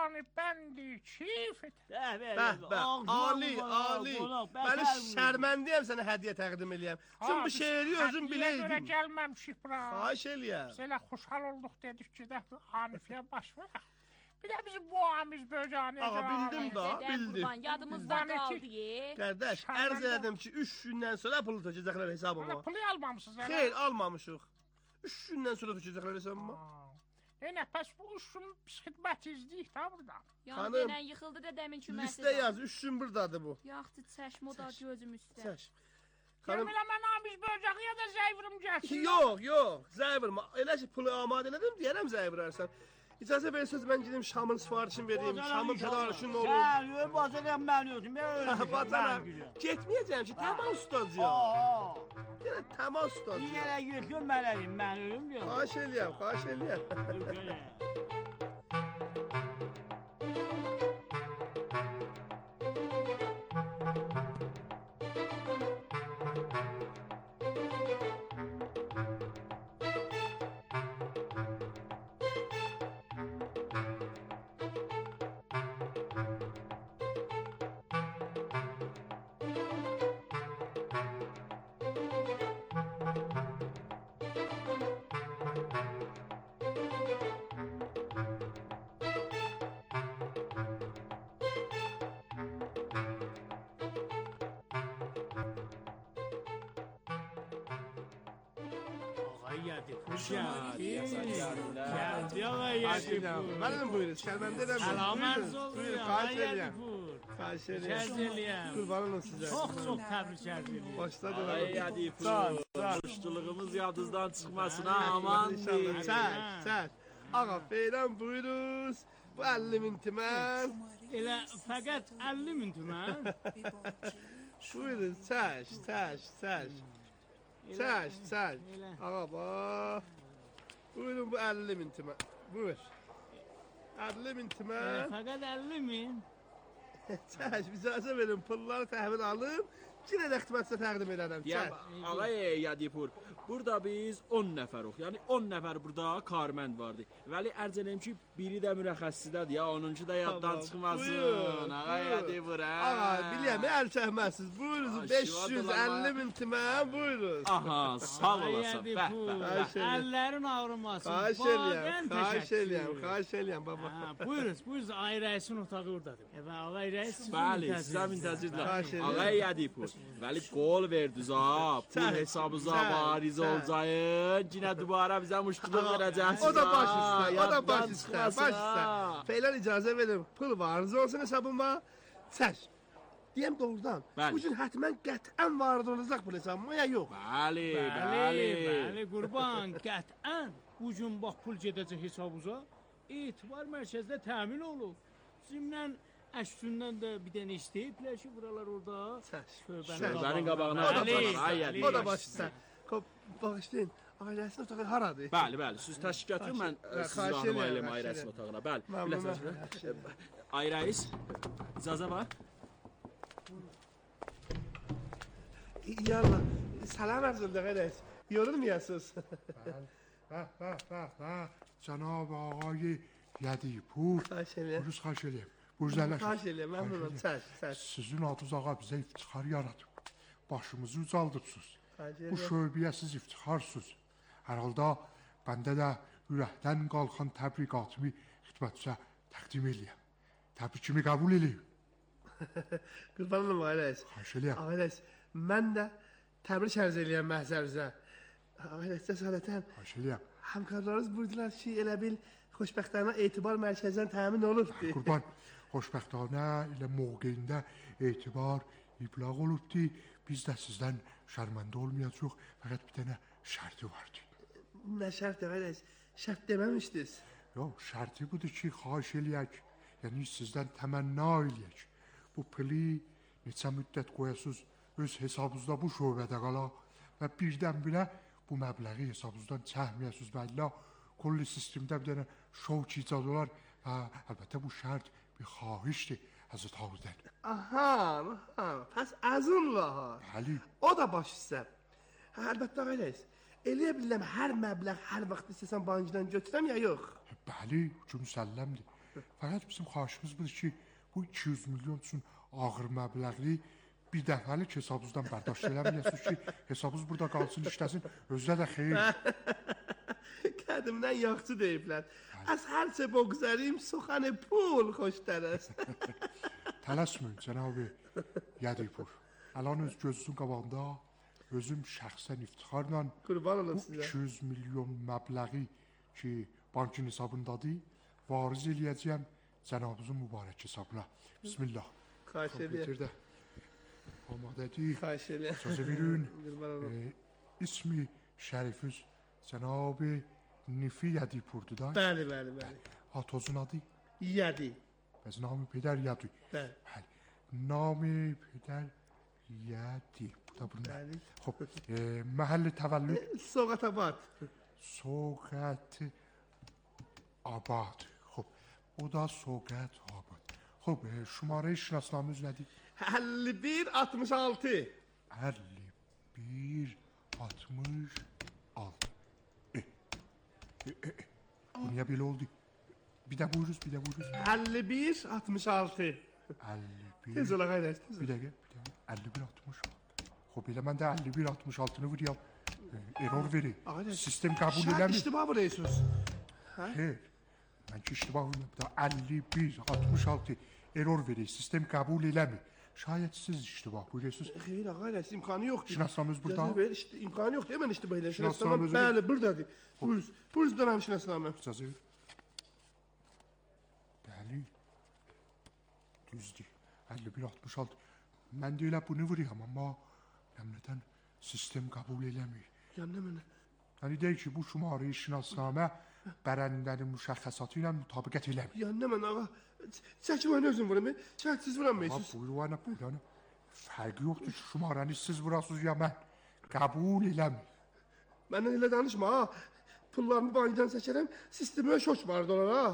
canı bəndi keyf et. Ali. Mən şərməndiyəm sənə hədiyyə təqdim eləyəm. Sən bu şeiri özün biləydin. Hədiyə görə gəlməmişik bura. Xahiş eləyəm. Elə xoşhal olduq dedik ki, də Hanifiyə baş verək. Bir də bizim boğamız böcəniyə görə. Ağa, bildim da, bildim. Yadımızda qaldı. Qardaş, ərz elədim ki, 3 gündən sonra pulu tökəcəklər hesabıma. Pulu almamışsınız. Xeyr, almamışıq. 3 gündən sonra tökəcəklər hesabıma. Nə, pəs bu 3 gün biz xidmət izləyik da burada. Yəni, denən yıxıldı da dəmin ki, listə yaz, 3 gün buradadır bu. Yaxdı, çəşm o da gözüm üstə. Çəşm. Gəl mən amiz böcəqiyə də zəyvirim gəlsin. Yox, zəyvirim. Elə ki, pulu amadə elədim, deyərəm zəyvirərsən. İcazə verirsiniz, mən gidim Şamın sifarişini vereyim. Şamın tədarüşün olur. Sən, bacarəm mən özüm. Bacarəm. Getməyəcəm ki, təmas tutacaq. Yenə təmas tutacaq. Yenə yıxın mənəyim, mən ölüm yox. Xahiş eləyəm. Mənim buyurun, şərməndə edəm. Əlamərz oldu ya, xahiş eləyəm. Qurbanım sizə. Çox təbrik edirəm. Başladı. Muştuluğumuz yadınızdan çıxmasın ha, aman deyil. Sən. Ağa, feyrən buyuruz. Bu 50.000 tümən. Elə fəqət 50.000 tümən. Buyurun, çək. Ağa, bax. Buyurun, bu 50.000 tümən. Buyur. 50.000 tümən. Fəqət 50.000. Çək, icazə verin, pulları təhvil alın. Yenə də xidmətsə təqdim edərəm. Ağay Yadipur, burada biz 10 nəfərik. Yəni 10 nəfər burada karmənd vardı. Vəli ərz eləyim ki, biri də mürəxəssisdədir ya, onuncu da yaddan çıxmasın. Ağay Yadipur, hə? Ağa, biləyəm, əl çəkməsiniz. Buyuruz, 550.000 tümən, buyuruz. Aha, sağ olasın. Əllərin ağrımasın. Xahiş eləyəm, baba. Buyuruz, Ağay Rəisin otağı oradadır. Ağay Rəis bəli, sizə müntəzirlər. Ağay Yadipur, vəli qol verdiniz ha. Pul hesabınıza variz olacağın. Yine dubara bize muştuluk verəcəksiniz. O da baş üstə. Feylər icazə verin, pul variz olsun hesabıma. Çək. Deyəm doğrudan. Bu gün hətmən qətən variz olacaq pul hesabıma ya yox? Bəli, qurban, qətən. Bu gün bax pul gedəcək hesabınıza. Etibar mərkəzdə təmin olub. Zimnən əşündən də bir dənə istəyiblər ki, buralar orada. Şöbənin qabağına. O da baş üstə. Bağışlayın, ailəsinin otağı haradır? Bəli, siz təşkil gətirin, mən sizi rahim ailəm ailəsinin otağına. Bəli, ay rəis, icazə var. Yallah, salam arz oldu rəis. Yorulmayasınız. Cənab ağay Yadipur, buyuruz xahiş eləyəm. Xahiş eləyəm, məmnunum, çək. Sizin adınız ağa bizə iftixar yaradıb. Başımızı ucaldıbsınız. Bu şöbəyə siz iftixarsınız. Hər halda bəndə də ürəkdən qalxan təbriqatımı xidmətinizə təqdim eləyəm. Təbrikimi qəbul eləyim. Qurban olum, Ağay Rəis. Xahiş eləyəm. Ağay Rəis, mən də təbrik ərz eləyəm məhzərinizə. Ağay Rəis, cəsarətən. Xahiş eləyəm. Həmkarlarınız buyurdular ki, elə bil xoşbəxtlərinə etibar mərkəzindən təmin olubdur. Qurban, xoşbəxtlərinə elə mövqeyində etibar iblağ olubdur. Biz də sizdən şərməndə olmayacaq, fəqət bir dənə şərti vardı. Nə şərt, Ağay Rəis? Şərt deməmişdiniz. Yox, şərti budur ki, xahiş eləyək, yəni sizdən təmənna eləyək. Bu pili neçə müddət qoyasınız öz hesabınızda bu şöbədə qala və birdən-birə bu məbləği hesabınızdan çəkməyəsiniz və illa kolli sistemdə bir dənə şovk icad olar və əlbəttə bu şərt bir xahişdir Həzrət Havudən. Aha, pəs əzunla ha. Bəli. O da baş üstə. Əlbəttə, Ağay Rəis, eləyə biləm hər məbləğ hər vaxt istəsən bankdan götürəm ya yox? Bəli, hüküm səlləmdir. Fəqət bizim xahişimiz budur ki, bu 200 milyon üçün ağır məbləğli bir dəfəlik hesabınızdan bərdaşt eləməyəsiniz ki, hesabınız burada qalsın, işləsin, özünə də xeyir. Qədimdən yaxşı deyiblər. Az hər şey bogzarیم, سخن pul xoştər است. Tələsməyin, cənab-ı Yədipur. Əlan öz gözünüzün qabağında özüm şəxsən iftixarla Qurban olun bu sizə. 200 milyon məbləği ki, bankın hesabındadır, variz eləyəcəyəm cənabınızın mübarək hesabına. Bismillah. Xahiş edirəm. Kompüterdə amadədir. Xahiş edirəm. İcazə verin. Qurban olun. İsmi şərifiz cənab-ı Nifi Yədipurdur da. Bəli, bəli, bəli. Atozun adı? Yedi. Bəs nami peder Yadi. Bəli. Bəli. Nami peder Yadi. Bu da bunlar. Bəli. Xob, məhəlli təvəllüd Soğat abad. Soğət Abad. Xob, o da Soğət Abad. Xob, şumarə şinasnamız nədir? 51 66. 51 66. Bu niyə belə oldu? Bir də buyuruz, bir də buyuruz. 51 66. 51. Tez ola qaydaş, tez Bir ola. dəqiqə, 51 66. Xob, elə mən də 51 66-nı vuruyam. Error verir. Aynen. Sistem qəbul Şahit eləmir. iştibah bu reisus. Xeyr. Mən ki iştibah vuruyam. Da 51 66 error verir. Sistem qəbul eləmir. Şayət siz iştibah buyuruyorsunuz. Xeyr ağaylaş, imkanı yoxdur. Şinasnamız burada. İcazə ver, işte, imkanı yoxdur. Hemen iştibah elə. Şinasname Şinasname, özü- bəli, buradadır. Buyuruz. Buyuruz dönəm şinasname. İcazə ver. Bəli. Düzdür. 51 66. Mən də elə bunu vuruyam, amma nəmlədən sistem qəbul eləmir. Yanına mənə. Yəni deyir ki, bu şumarə şinasnamə bərəndənin müşəxəsatı ilə mütabiqət eləmir. Yanına mən ağa. Çəki mənə özün vurum. Şahitsiz vuram Ha, meysiz. buyurvana, buyurvana. Fərqi yoxdur ki, şumarəni siz vurasınız ya mən. Qəbul eləmir. Məndən elə danışma ha. Pullarımı bankdan çəkərəm. Sistemə şoç var dolar ha.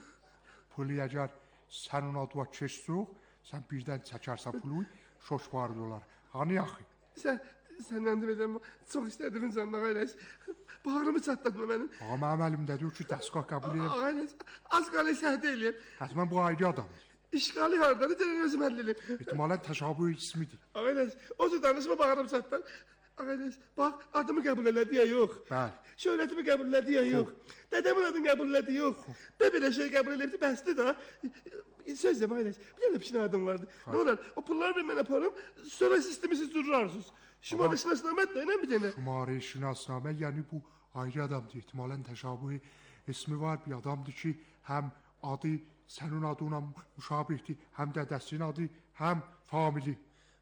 Pulu əgər sən ona dua keçsək, sən birdən çəkərsən pulu, şoş var dolar. Hani yaxı? Səndən deməyəcəm. Çox istədirin canına qaylaş. Bağrımı çatlatma mənim. Ağa mənim əlimdədir ki, dəstgah qəbul edir. Ağaylaş. Az qalı səhdə eləyəm. Həttəmən bu ayrı adamdır. İşğali hardadır? Gəlin özüm həll eləyim. İhtimalən təşabüh ismidir. Ağaylaş. O cür danışma bağrım çatlar. Ağaylaş. Bax adımı qəbul elədi ya yox. Bəli. Şöhrətimi qəbul elədi ya yox. Dədəmin adını qəbul elədi yox. Də belə şey qəbul elədi bəsdir də. Söz demə Ağaylaş. Bir dənə pişin adım vardı. Nə olar? O pulları bir mən aparım. Sonra sistemi siz dururarsınız. Şumarı şinasnamət də bir dənə. Şumarə şinasnamə, yəni bu ayrı adamdır. İhtimalən təşabüh ismi var bir adamdır ki, həm adı sənin adına müşabihdir, həm də dəstinin adı, həm famili.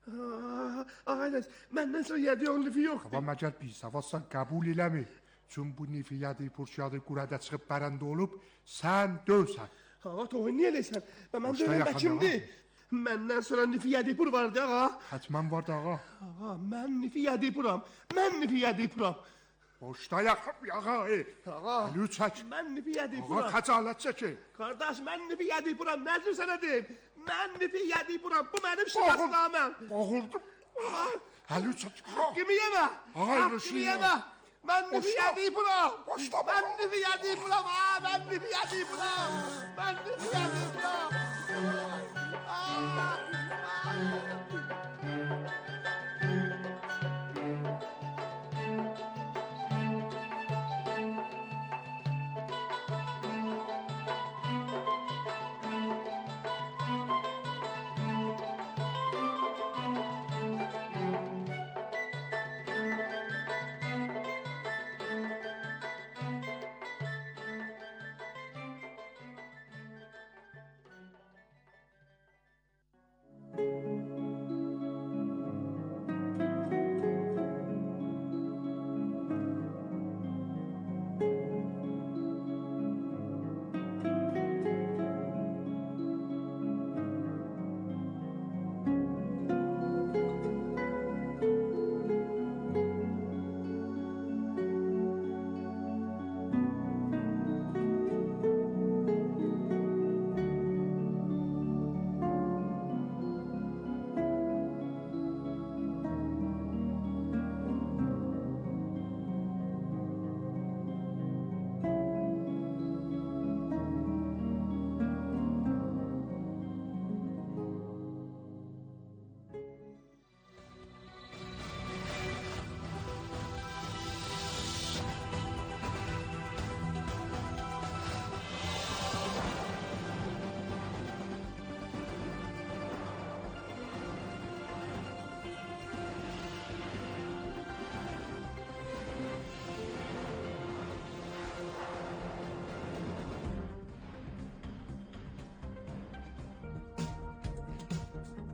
Ağaylaş. Məndən sonra yedi yoğun lifi yoxdur. Amma məgər bir savazsan qəbul eləmir. Çün bu nifiyyədi, purşiyadı, qurədə çıxıb bərəndə olub, sən dövsən. Ağa toğun niyə eləysən? Və mən Boşda dönəm yaxın kimdir? Məndən sonra Nifi Yədipur vardı ağa. Hətmən var da ağa. Ağa, mən Nifi Yədipuram. Mən Nifi Yədipuram. Boşda yaxın ağa, Ağa, Lü çək. mən Nifi Ağa, Yədipuram. xəcalət çəkin. Qardaş, mən Nifi Yədipuram. Nəzir sənə deyim? Mən Nifi Yədipuram. Bu mənim şinasnaməm. Boğuldum. Həlü çək. Kimi yemə. Ağa, Haqqımı Rüşiyə. yemə. Mən Nifi Boşda. Yədipuram. Boşda, Mən Nifi Yədipuram. Mən Nifi Yədipuram. Mən Nifi Yədipuram.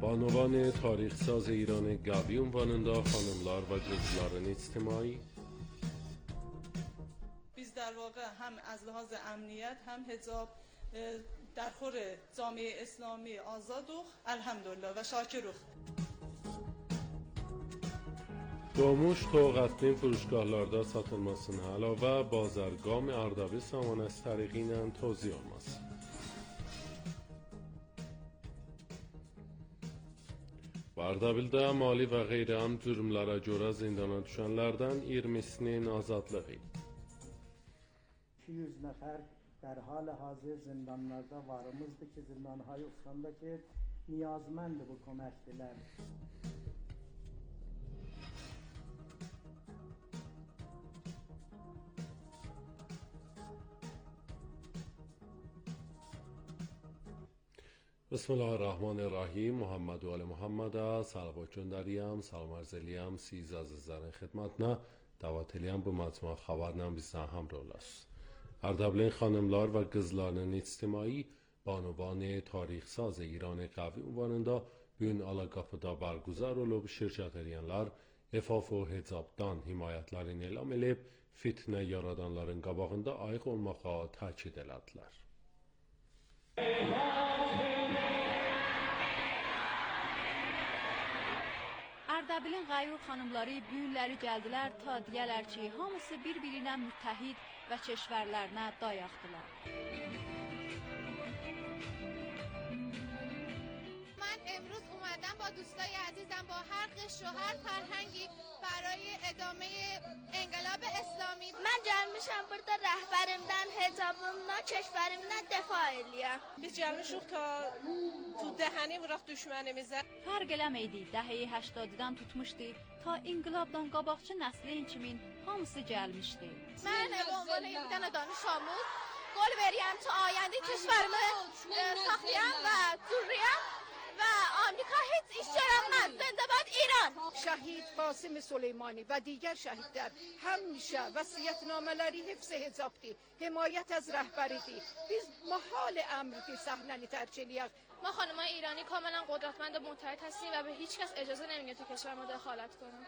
بانوان تاریخساز ایران گاوی ünvanında خانمlar و قızların اجتماعی biz در واقع هم از لحاظ امنیت هم حجاب در خور جامعه اسلامی آزادıq elhamdülillah və şakirıq. Doğmuş Toğat'ın furuşgahlarda satılmasına əlavə bazargam Ardabil samanəs təriqi ilə tozih olması. Ardabildə mali və qeyri-am cürümlərə görə zindana düşənlərdən 20'sinin azadlığı. 200 nəfər در حال حاضر زندانlarda varımızdır ki zindanهای uçanda ki niyazməndir bu köməkdilər. بسم الله الرحمن الرحیم. محمد و آل محمد صلوات göndəriyəm, salam arz eləyəm siz əzizlərin xidmətinə. Dəvət eləyəm bu məcmua xəbərlə bizdən həmrəh olasınız. Ardabilin xanımlar və qızlarının ictimai بانوان تاریخساز ایران قوی ünvanında bu gün Alaqapıda bərgüzar olub şirkət edənlər efaf və hicabdan himayətlərini elan edib fitnə yaradanların qabağında ayıq olmağa təkid elədilər. Ardabilin qayrur xanımları bu günləri gəldilər ta deyələr ki, hamısı bir-birinə müttəhid və çeşvərlərinə dayaqdılar. من امروز اومدم با دوستای عزیزم با هر قشر و هر فرهنگی برای ادامه انقلاب اسلامی. من gəlmişəm burada rəhbərimdən, hecabımdan, keşvərimdən dəfa eləyəm. Biz gəlmişik ki tu dəhəni vuraq düşmənimizə. Fərq eləməydi, dəhəyi 80-dan tutmuşdu ta inqilabdan qabaqçı nəslin kimin hamısı gəlmişdi. من به عنوان یک دانه دانش آموز قول بریم تا آینده کشورمو ساختیم و جوریم و آمریکا هیچ اشتراک زنده باد ایران. شهید قاسم سلیمانی و دیگر شهیدler همیشه vəsiyyətnamələri hifz hecabdı, himayət از rəhbəridir. Biz mahal əmrdir səhnəni tərk eləyək. ما خانمای ایرانی کاملا قدرتمند و متحد هستیم و به هیچ کس اجازه نمیدیم تو کشور ما دخالت کنه.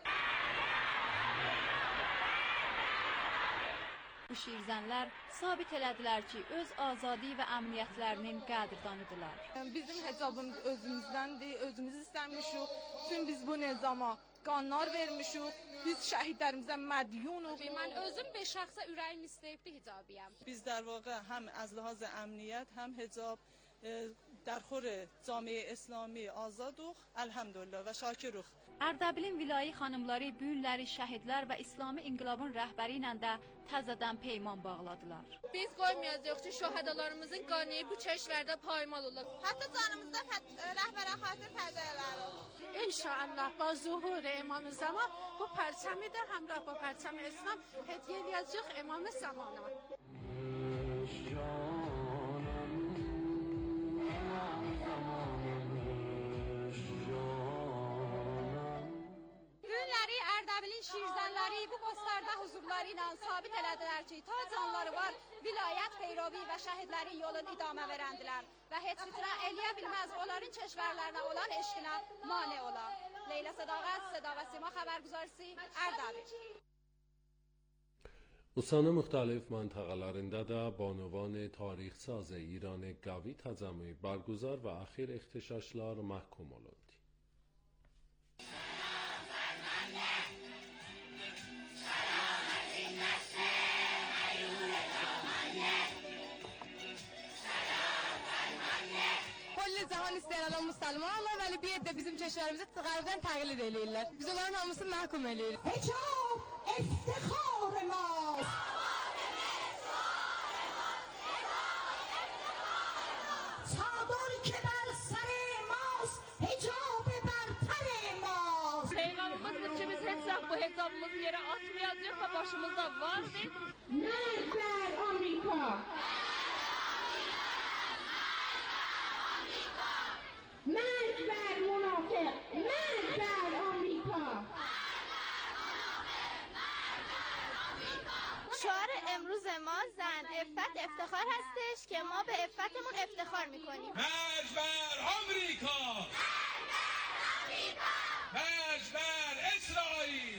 Bu şirzənlər sabit elədilər ki, öz azadi və əmniyyətlərinin qədrdanıdırlar. Bizim hecabımız özümüzdəndir, özümüz istəmişik. Tüm biz bu nizama qanlar vermişik. Biz şəhidlərimizə mədyunuq. Mən özüm به şəxsə ürəyim istəyibdi hicabiyəm. Biz در واقع هم از لحاظ امنیت هم حجاب در خور جامعه اسلامی آزادıq elhamdülillah və şakirıq. Ərdəbilin vilayi xanımları bu günləri şəhidlər və İslami inqilabın rəhbəri ilə də təzədən peyman bağladılar. Biz qoymayacağıq ki, şəhadalarımızın qanı bu çeşvərdə paymal olur. Hətta canımızda rəhbərə xatir fəda edərik. İnşallah با ظهور امام زمان bu پرچمی در همراه با پرچم اسلام هدیه edəcək امام زمانı. Günləri Ərdəbilin şirzənləri bu göstərdə huzurları ilə sabit elədilər ki, ta canları var vilayət peyrovi və şəhidlərin yolunu idamə verəndilər və heç fitnə eləyə bilməz onların keşvərlərinə olan eşqinə mane ola. Leyla Sədaqət, Seda və Sima xəbərgüzarisi Ərdəbil. Usanın müxtəlif məntəqələrində də بانوان تاریخساز ایران قوی təcəmmü bərgüzar və axir ixtişaşlar məhkum olundu. کل جهان استقلال مسلمان ama ولی bir de bizim çeşverimizi غربdən təqlid eləyirlər. Biz onların hamısını məhkum eləyirik. Hicab افتخار ماست. Çador ki bər sər mast, hicab bərtər mast. Peyğəmbərimiz ki biz heç vaxt bu hicabımızı yerə atmayacağıq və başımızda vardır. Mərdlər Amerika. Mərdlər münafiq. Mərdlər Amerika. شعار امروز ما زن عفت افتخار هستش که که ما به عفتمون افتخار میکنیم. مرج بر آمریکا، مرج بر اسرائیل.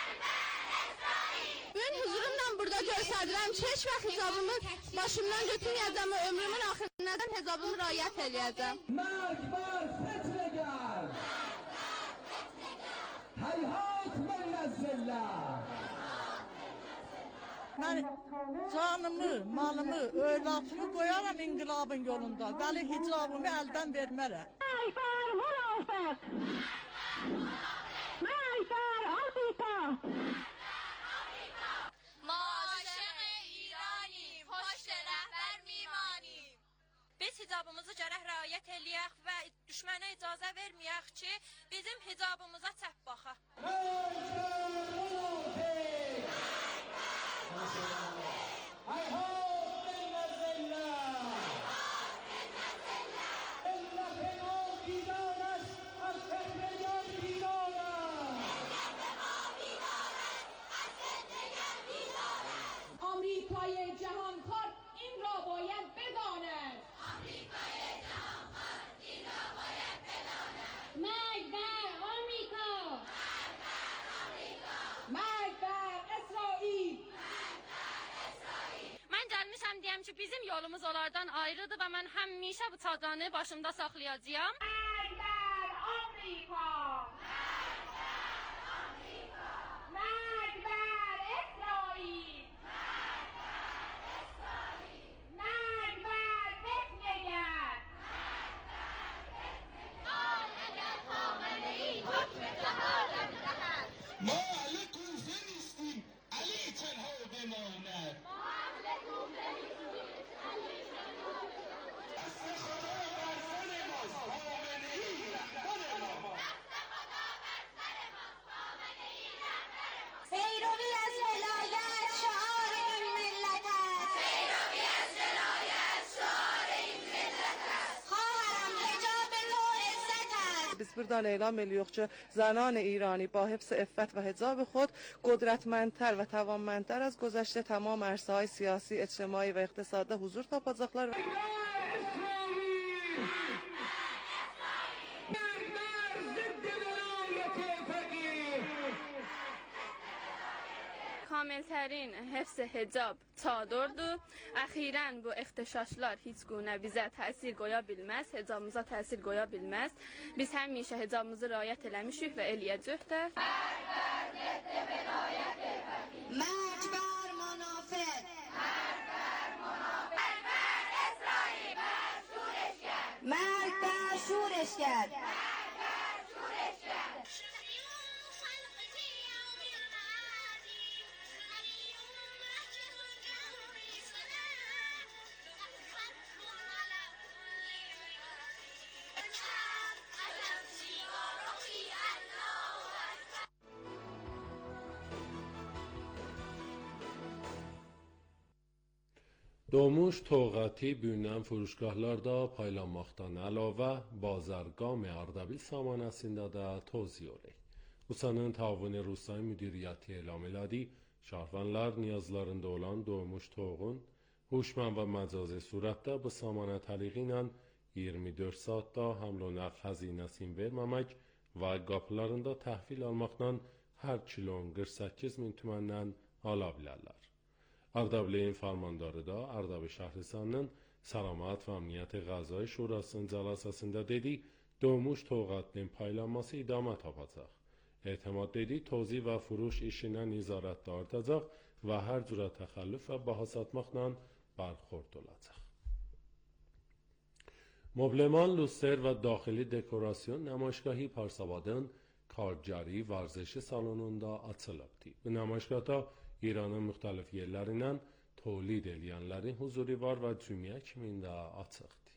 Ben huzurumdan burada gösterdirəm çeş və hesabımı başımdan götürməyəcəm və ömrümün axırınadan hesabımı riayət edəcəm. مرج بر فتنه‌گر، هیهات من الذلة. Ben canımı, malımı, övladımı koyaram inqilabın yolunda. Vəli hicabımı əldən vermərəm. Maybar münafıq! Maybar Afrika! ما عاشق ایرانیم، پشت رهبر میمانیم. Biz hicabımızı gərək riayət eləyək və düşmənə icazə verməyək ki, bizim hicabımıza çəp baxa. آمریکای جهانخوار این را باید بداند. مرگ بر آمریکا! مرگ بر اسرائیل! Mən gəlmişəm deyəm ki, bizim yolumuz onlardan ayrıdır və mən həmişə bu çadranı başımda saxlayacağam. مرگ بر آمریکا! مرگ بر اسرائیل! مرگ بر فتنه‌گر! ما اهل کوفه نیستیم، علی تنها بماند. دست خدا بر سر ماست، خامنه‌ای رهبر ما. پیروی از ولایت شعار این ملت است. پیروی از ولایت شعار این ملت است. خواهرم حجاب تو عزت است. Biz buradan elan ediyoruz ki, زنان ایرانی با حفظ عفت و حجاب خود قدرتمندتر و توانمندتر از گذشته تمام عرصه‌های سیاسی، اجتماعی و اقتصادی حضور tapacaklar. Kamiltərin həfz hicab çadırdır. Əxirən bu ixtişaşlar heç günə bizə təsir qoya bilməz, hicabımıza təsir qoya bilməz. Biz həmişə hicabımızı riayət eləmişik və eləyəcəyik də. مرگ بر منافق! مرگ بر شورشگر! Doğmuş Toğati bürünən furuşgahlarda paylanmaqdan əlavə Bazargam Ardabil samanəsində də tozih olur. Usanın Tavuni Rusay Müdiriyyəti elan elədi, şahvanlar niyazlarında olan Doğmuş Toğun huşman və məcazi surətdə bu samanə təliği ilə 24 saatda həml və nəql xəzinəsini verməmək və qapılarında təhvil almaqla hər kilon 48.000 tüməndən ala bilərlər. Ardabilin farmandarı da Ardabil Şəhristanının Salamat və Əmniyyət Qəzai Şurasının cəlasəsində dedi, Doğmuş Toğatının paylanması idamə tapacaq. Etimad dedi, tozih və furuş işinə nizarətdə artacaq və hər cürə təxəllüf və baha satmaqla برخورد olacaq. مبلمان لوستر و داخلی دکوراسyon نمایشگاهی پارسابادın Karcari ورزش salonunda açılıbdı. Bu namaişgahda İranın müxtəlif yerlərindən tolid eləyənlərin huzuri var və cümlə kimində açıqdır.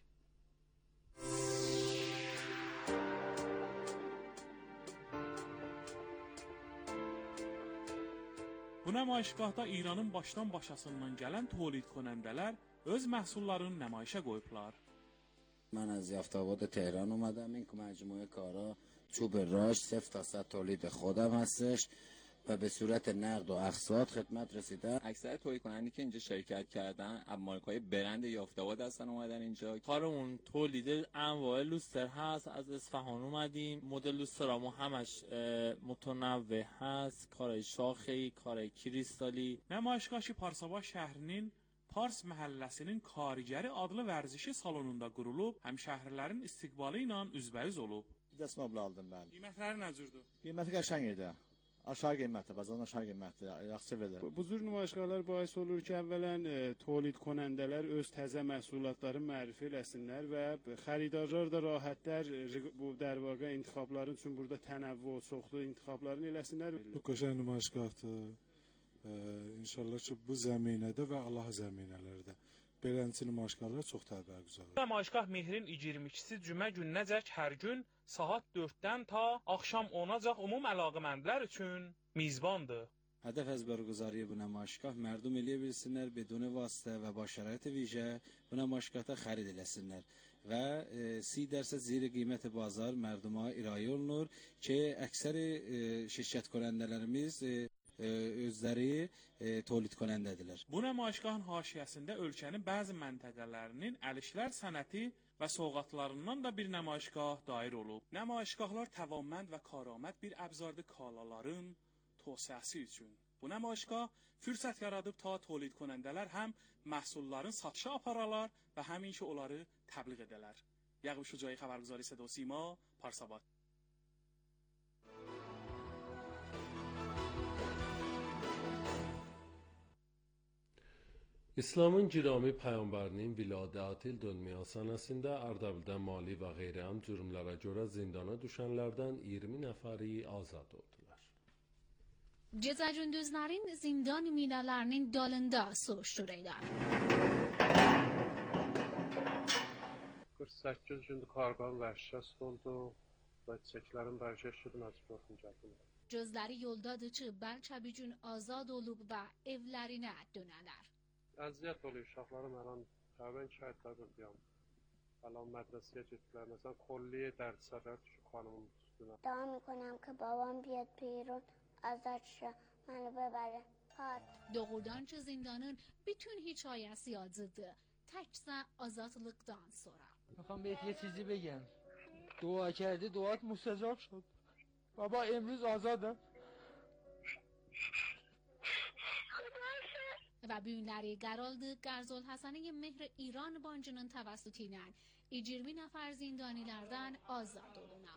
Bu namaişgahda İranın başdan başasından gələn tolid کنندələr öz məhsullarını nümayişə qoyublar. من از یفت‌آباد تهران اومدم. این مجموعه کارا چوب راش 0 تا 100 تولید خودم هستش و به صورت نقد و اقساط خدمت رسیدن. اکثر تولید کننده که اینجا شرکت کردن از مارک‌های برند یافته‌آباد هستن اومدن اینجا. کارمون تولید انواع لوستر هست، از اصفهان اومدیم. مدل لوسترامو همش متنوع هست، کارای şaxi، کارای کریستالی. Namaişgaşı Parsabah şəhrinin Pars məhəlləsinin Karigəri adlı vərzişi salonunda qurulub, həmşəhrilərin istiqbalı ilə üzbəüz olub. Dəst mebla aldım mən. Qiymətləri nə cürdür? Qiyməti qəşəng idi. Aşağı qiymətli, bazardan aşağı qiymətli, yaxşı verir. Bu cür nümayişgahlar bahis olur ki, əvvələn tolid konəndələr öz təzə məhsullatlarını mərifə eləsinlər və xəridarlar da rahatlar bu در واقع intixabların üçün burada tənəvvü çoxlu intixablarını eləsinlər. Bu qəşəng nümayişgahdır. İnşallah ki bu zəminədə və Allah zəminələrdə beləncə nümayişgahlar çox təbərrüzədir. Nümayişgah Mehrin 22-si cümə gününəcək hər gün saat 4-dən ta axşam 10-acaq ümum əlaqəməndlər üçün mizbandır. هدف از برگزاری bu nümayişgah مردم eləyə بدون واسطه و با شرایط ویژه bu nümayişgahda xarid eləsinlər və 30% زیر قیمت بازار merduma irayə olunur ki, əksər şirkət konəndələrimiz özləri tolid konəndədirlər. Bu nümayişgahın haşiyəsində ölkənin bəzi məntəqələrinin əlişlər sənəti və sovqatlarından da bir nümayişgah dair olub. Nümayişgahlar təvammənd və karaməd bir əbzardı kalaların توسعəsi üçün. Bu nümayişgah fürsət yaradıb ta tolid konəndələr həm məhsulların satışa aparalar və həminki onları təbliğ edələr. Yaqub Şucayi xəbərgüzarı Səda Sima, Parsabad. İslamın Girami Peyğəmbərinin viladət il dönmə sanəsində Ərdəbildə mali və qeyri-əm cürümlərə görə zindana düşənlərdən 20 nəfəri azad oldular. Ceza gündüzlərin zindan minalarının dalında soruştururlar. 48 gündür karqanın vəhşət oldu və çiçəklərin vəhşət məcbur gəldi. Gözləri yoldadır ki, bəlkə azad olub və evlərinə dönələr. Əziyyət oluyor uşaqlarım, hər an təvən şəhidlərdəyəm. Əlan mədrəsiyə getdilər, məsələn, kolliyə dərsələr düşüb xanımın üstünə. Dua میکنم که babam بیاد بیرون ازش منو ببره پارک. Doğrudan ki zindanın bütün hikayesi yazıldı. Təkcə azadlıqdan sonra. میخوام بهت یه چیزی بگم. دعا کردی دعات مستجاب شد. بابا امروز آزادم. Və büyünləri qəraldı, Qərzol Həsəni Mehr İran bancının təvəssütü ilə 20 nəfər zindanilərdən azad oluna.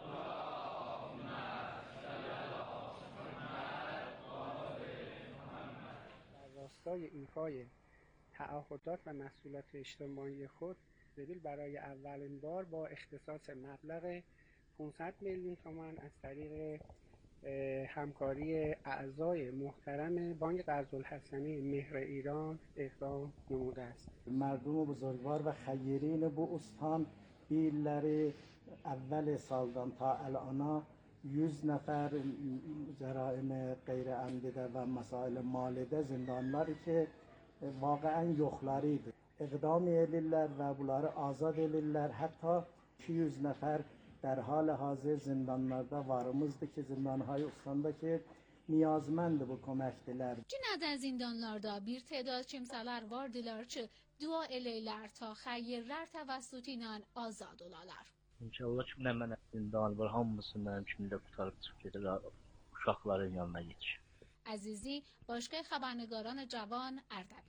در راستای ایفای تعهدات و مسئولیت اجتماعی خود سبیل برای اولین بار با اختصاص مبلغ 500 میلیون تومان از طریق همکاری اعضای محترم بانک قرض‌الحسنی مهر ایران اقدام نموده است. مردم بزرگوار و خیرین bu استان بیلləri اول سالdan ta الان 100 nəfər cəraim qeyri-əmdidə və məsail malidə zindanları ki واقعا yoxları idi. اقدام edirlər və bunları azad edirlər. Hətta 200 nəfər در حال حاضر زندانlarda varımızdır ki zindanهای ustandakı niyazmend bu köməkdilər. Yine de zindanlarda bir تعداد kimsələr vardılar ki dua eləyirlər ta xəyyirlər təvəssütü ilə azad olalar. İnşallah ki nə mənə zindan var, hamısı mənim kimdə qutarıb çıxıb gedirlər, uşaqların yanına yetişir. Əzizi, başqa xəbərnigaran cavan Ərdəbil.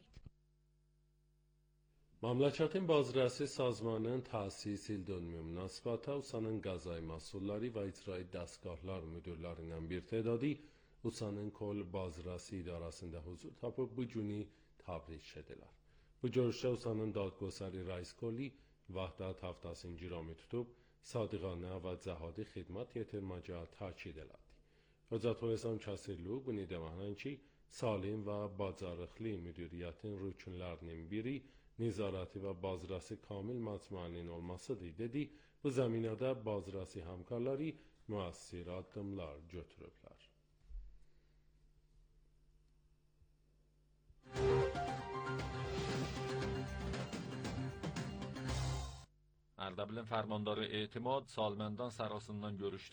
Məmləkətin Bazrəsi Sazmanının təsis il dönümü münasibətə USA'nın qəzai məhsulları və icrai dəstgahlar müdürlərindən bir tədadı USA'nın Kol Bazrəsi idarəsində huzur tapıb bu günü təbrik edilər. Bu görüşdə USA'nın dadgöstəri rəis koli Vəhdət həftəsini girami tutub sadiqanə və cəhadi xidmət yetirməcə təkid elədi. Özətol kəsirliği bunu deməklə ki, salim və bacarıqlı müdiriyyətin rükünlərinin biri nizarəti və bazrası kamil məcmuənin olmasıdır, dedi. Bu zəminədə bazrası həmkarları müəssir addımlar götürüblər. Ərdəbilin fərmandarı Etimad Salməndən sərasından görüşdə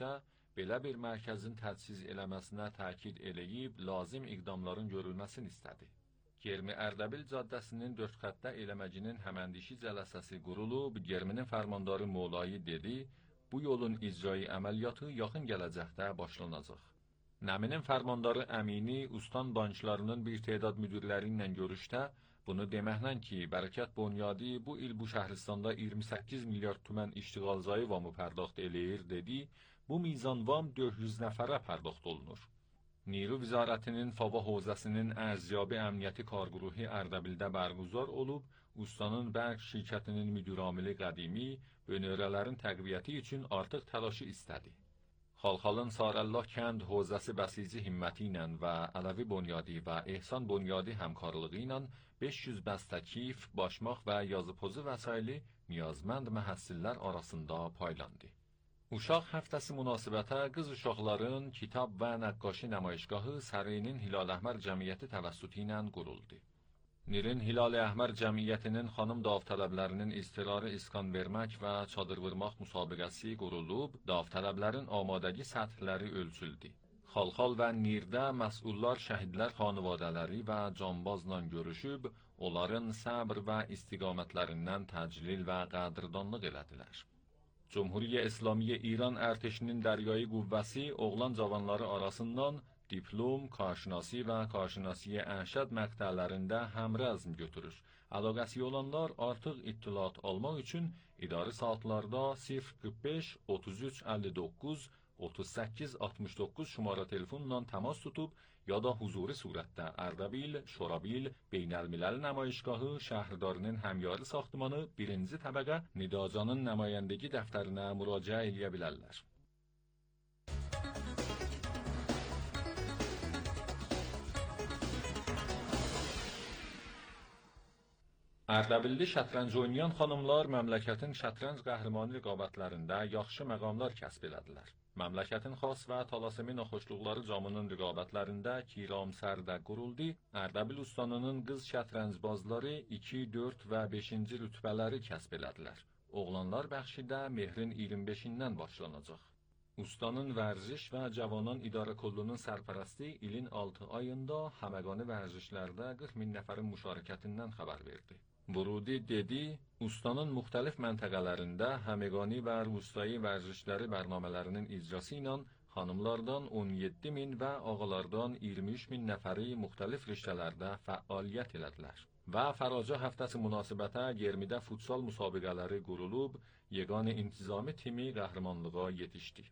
belə bir mərkəzin tədsis eləməsinə təkid eləyib, lazım iqdamların görülməsini istədi. Germi Ərdəbil caddəsinin 4 xəttə eləməcinin həməndişi cələsəsi qurulub, Germinin fərmandarı Mollayi dedi, bu yolun icrai əməliyyatı yaxın gələcəkdə başlanacaq. Nəminin fərmandarı Əmini, Ustan banklarının bir tədad müdürləri ilə görüşdə, bunu deməklə ki, Bərəkət Bunyadi bu il bu şəhristanda 28 milyard tümən iştiğalcayı vamı pərdaxt eləyir, dedi, bu mizan vam 400 nəfərə pərdaxt olunur. Niru Vizarətinin Fava Hovzəsinin Ərziyabi Əmniyyəti Karquruhi Ərdəbildə bərguzar olub, Ustanın Bərq şirkətinin müdür-amili qədimi, bönörələrin təqviyyəti üçün artıq təlaşı istədi. Xalxalın Sarəllah kənd Hovzəsi bəsici himməti ilə və Ələvi Bunyadi və Ehsan Bunyadi həmkarlığı ilə 500 bəstə kif, başmaq və yazı pozu vəsaili niyazmənd məhəssillər arasında paylandı. Uşaq həftəsi münasibətə qız uşaqların kitab və nəqqaşi nəmayişgahı Sərinin Hilal Əhmər Cəmiyyəti təvəssütü ilə quruldu. Nirin Hilal Əhmər Cəmiyyətinin xanım davtələblərinin istirarı iskan vermək və çadır vurmaq müsabiqəsi qurulub, davtələblərin amadəgi səthləri ölçüldü. Xalxal və Nirdə məsullar şəhidlər xanivadələri və canbazla görüşüb, onların səbr və istiqamətlərindən təclil və qədrdanlıq elədilər. Cumhuriyyə İslamiyyə İran ərteşinin dəryai qüvvəsi oğlan cavanları arasından diplom, karşınası və karşınasıya ənşəd məqtələrində həmrəzm götürür. Əlaqəsi olanlar artıq ittilat almaq üçün idarə saatlarda 045 33 59 38 69 şumara telefonla təmas tutub ya da huzuri surətdə Ərdəbil, Şorabil, Beynəlmiləl Nəmayişgahı, şəhərdarının həmyarı saxtımanı 1-ci təbəqə Nidacanın nümayəndəgi dəftərinə müraciə eləyə bilərlər. Ərdəbilli şətranc oynayan xanımlar məmləkətin şətranc qəhrəmanı rəqabətlərində yaxşı məqamlar kəsb elədilər. Məmləkətin xas və talasemi naxoşluqları camının rəqabətlərində Kiramsərdə quruldu. Ərdəbil ustanının qız şətrancbazları 2, 4 və 5-ci rütbələri kəsb elədilər. Oğlanlar bəxşidə mehrin 25-dən başlanacaq. Ustanın vərziş və Cavanan İdarə Kollunun sərpərəsti ilin 6 ayında həməqani vərzişlərdə 40 min nəfərin müşarikətindən xəbər verdi. Burudi dedi, ustanın müxtəlif məntəqələrində həməqani və rustayı vərzişləri bərnamələrinin icrası ilə xanımlardan 17 min və ağalardan 23 min nəfəri müxtəlif riştələrdə fəaliyyət elədilər. Və Fəracə həftəsi münasibətə Germidə futsal müsabiqələri qurulub, yegani intizami timi qəhrəmanlığa yetişdi.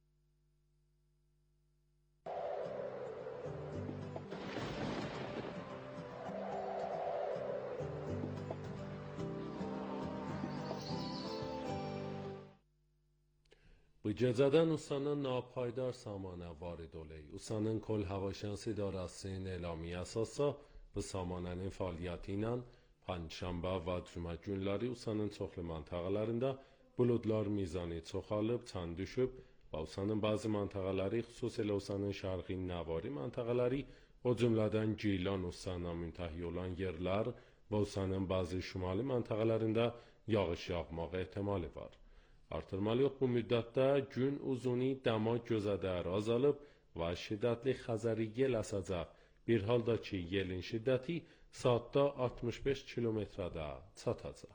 Bu geceden ustanın napayidar samana varid oley. Ustanın kol havaşansı idarəsinin elami əsasda bu samanənin fəaliyyəti ilə pançşənbə və cümə günləri ustanın çoxlu məntəqələrində buludlar mizani çoxalıb, çən düşüb və ustanın bazı məntəqələri, xüsusilə ustanın şərqi nəvari məntəqələri, o cümlədən Gilan ustanına müntahi olan yerlər və ustanın bazı şimali məntəqələrində yağış yağmaq ehtimali var. Artırmalı yox bu müddətdə gün uzuni dəma gözədə azalıb və şiddətli xəzəri yel əsəcək. Bir halda ki, yelin şiddəti saatda 65 kilometrədə çatacaq.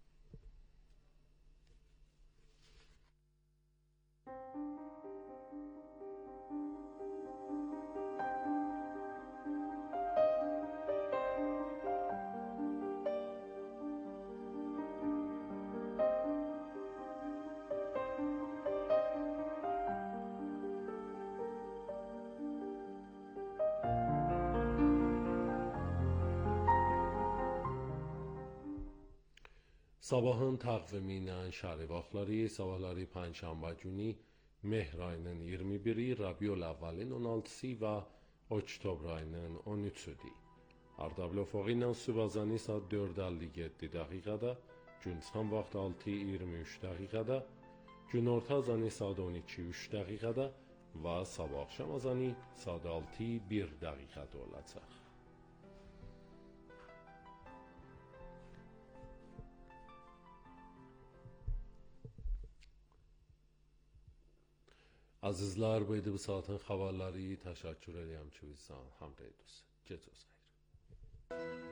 Sabahın təqvimi ilə şəhri vaxtları, sabahları Panşənbə günü Mehr ayının 21-i, Rabiul Əvvəlin 16-sı və Oktyabr ayının 13-üdür. Ərdəbil ofağı ilə sübhazani saat 4:57 dəqiqədə, gün çıxan vaxt 6:23 dəqiqədə, günorta azanı saat 12:03 dəqiqədə və sabah axşam azanı saat 6:01 dəqiqədə olacaq. Azizlar, bu idi bu saatin xabarları. Təşəkkür edirəm ki, bizdən həmrəydiniz. Gecəniz xeyir.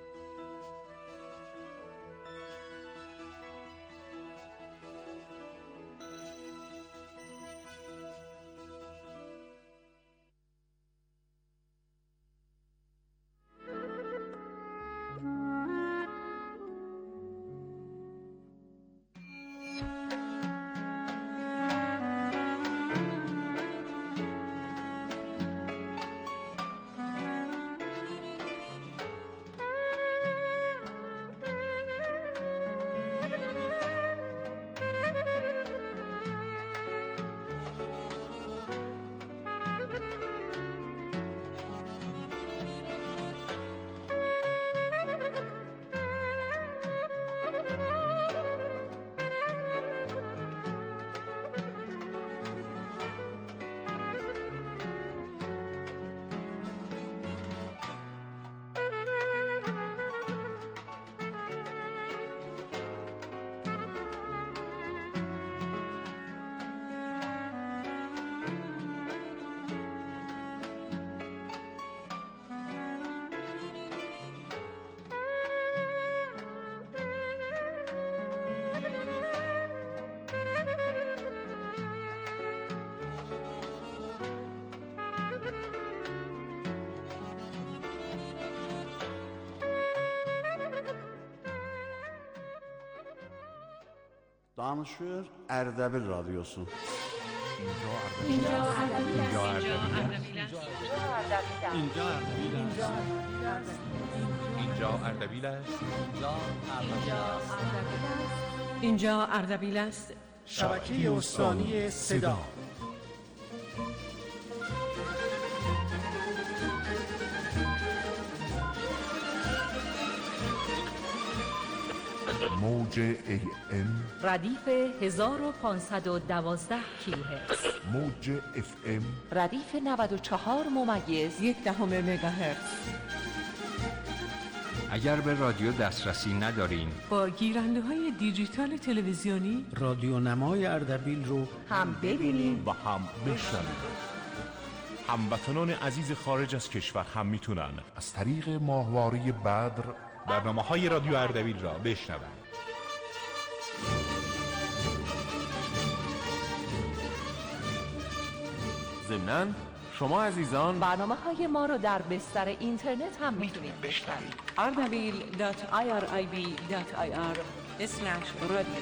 Danışır Ərdəbil Radyosu. اینجا اردبیل است. شبکه استانی صدا. موج AM ردیف 1512 کیلوهرتز. موج FM ردیف 94.1 مگاهرتز. اگر به رادیو دسترسی ندارین، با گیرنده های دیجیتال تلویزیونی رادیو نمای اردبیل رو هم ببینید و هم بشنوید. هموطنان عزیز خارج از کشور هم میتونن از طریق ماهواره بدر برنامه‌های رادیو اردبیل را بشنوند. ضمناً شما عزیزان برنامه‌های ما رو در بستر اینترنت هم میتونید بشنوید. ardabil.irib.ir/radio.